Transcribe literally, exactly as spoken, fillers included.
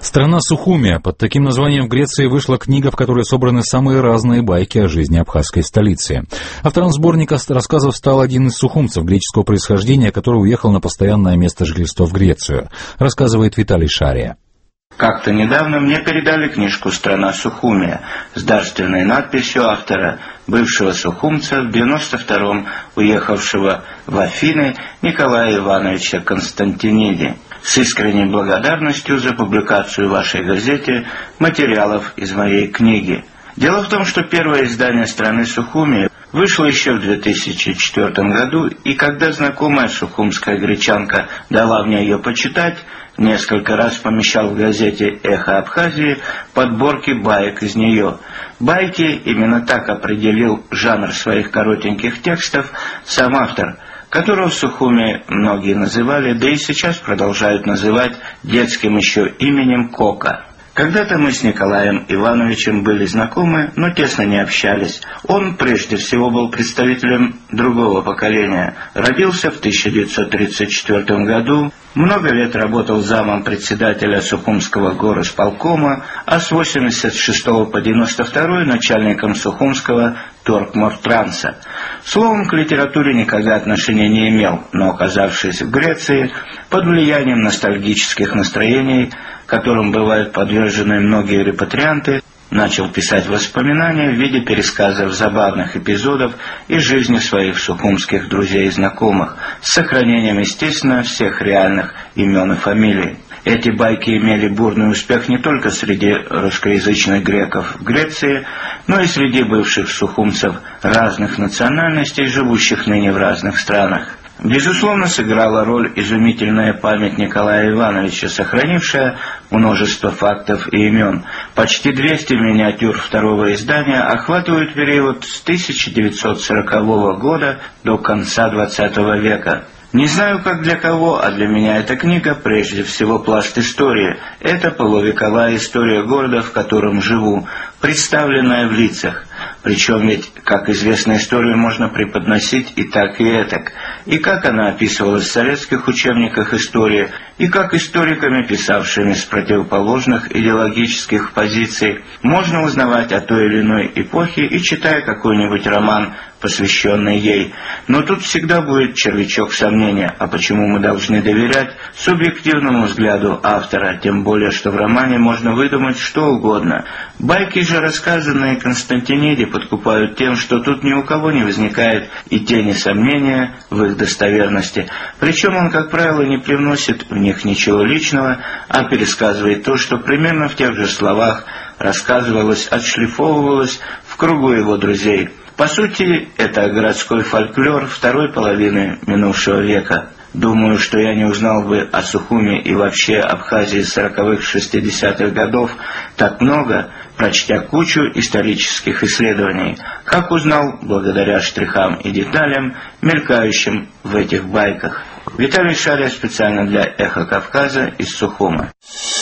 Страна Сухумия. Под таким названием в Греции вышла книга, в которой собраны самые разные байки о жизни абхазской столицы. Автором сборника рассказов стал один из сухумцев греческого происхождения, который уехал на постоянное место жительства в Грецию. Рассказывает Виталий Шария. Как-то недавно мне передали книжку «Страна Сухумия» с дарственной надписью автора, бывшего сухумца, в девяносто втором уехавшего в Афины Николая Ивановича Константиниди. С искренней благодарностью за публикацию в вашей газете материалов из моей книги. Дело в том, что первое издание «Страны Сухумия» вышло еще в две тысячи четвёртом году, и когда знакомая сухумская гречанка дала мне ее почитать, несколько раз помещал в газете «Эхо Абхазии» подборки баек из нее. Байки, именно так определил жанр своих коротеньких текстов сам автор, которого в Сухуме многие называли, да и сейчас продолжают называть детским еще именем Кока. Когда-то мы с Николаем Ивановичем были знакомы, но тесно не общались. Он прежде всего был представителем другого поколения. Родился в тысяча девятьсот тридцать четвёртом году, много лет работал замом председателя Сухумского горосполкома, а с восемьдесят шестого по девяносто второй начальником Сухумского торгмортранса. Словом, к литературе никогда отношения не имел, но, оказавшись в Греции, под влиянием ностальгических настроений, которым бывают подвержены многие репатрианты, начал писать воспоминания в виде пересказов забавных эпизодов из жизни своих сухумских друзей и знакомых, с сохранением, естественно, всех реальных имен и фамилий. Эти байки имели бурный успех не только среди русскоязычных греков в Греции, но и среди бывших сухумцев разных национальностей, живущих ныне в разных странах. Безусловно, сыграла роль изумительная память Николая Ивановича, сохранившая множество фактов и имен. Почти двести миниатюр второго издания охватывают период с тысяча девятьсот сорокового года до конца двадцатого века. Не знаю, как для кого, а для меня эта книга прежде всего пласт истории. Это полувековая история города, в котором живу, представленная в лицах. Причем ведь, как известно, историю можно преподносить и так, и этак. И как она описывалась в советских учебниках истории, и как историками, писавшими с противоположных идеологических позиций, можно узнавать о той или иной эпохе и читая какой-нибудь роман, посвященный ей. Но тут всегда будет червячок сомнения, а почему мы должны доверять субъективному взгляду автора, тем более, что в романе можно выдумать что угодно. Байки же, рассказанные Константиниди, подкупают тем, что тут ни у кого не возникает и тени сомнения в их достоверности. Причем он, как правило, не привносит в них ничего личного, а пересказывает то, что примерно в тех же словах рассказывалось, отшлифовывалось в кругу его друзей. По сути, это городской фольклор второй половины минувшего века. Думаю, что я не узнал бы о Сухуме и вообще Абхазии сороковых-шестидесятых годов так много, прочтя кучу исторических исследований, как узнал благодаря штрихам и деталям, мелькающим в этих байках. Виталий Шария специально для «Эхо Кавказа» из Сухума.